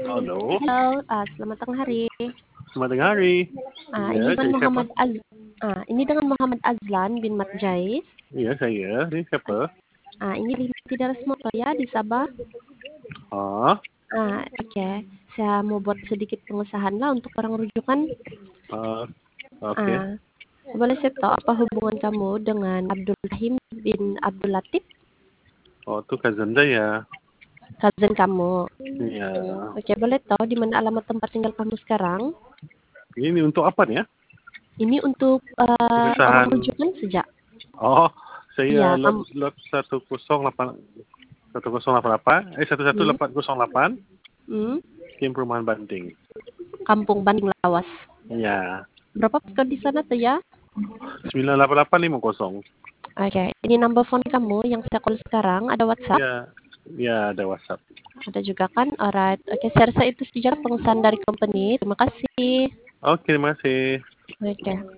Halo, Halo, selamat tengah hari. selamat tengah hari. Ini Ya, dengan saya siapa? Ini dengan Muhammad Azlan bin Mat Jais. Iya, saya. Ini siapa? Ini Linti Darasmoto ya di Sabah. Ah, Oke. Saya mau buat sedikit pengusahaan lah untuk orang rujukan. ah, oke. Ah, Boleh saya tahu apa hubungan kamu dengan Abdul Rahim bin Abdul Latif, Oh, itu cousin saya. cousin kamu? Iya. Oke, boleh tahu di mana alamat tempat tinggal kamu sekarang? Ini untuk apa nih ya? Ini untuk orang Perusahaan. rujukan sejak. Oh, saya Iya, kamu. lot 108 1088 Hmm, 11808 hmm, Kim Perumahan Banting. Kampung Banding Lawas. Iya. Berapa pos di sana tuh ya? 98850. Oke, ini number phone kamu yang saya call sekarang. Ada WhatsApp? Iya. Iya, ada WhatsApp. Ada juga kan? Alright. Oke, saya rasa itu saja pengesahan dari company. Terima kasih. Oke, terima kasih. Oke.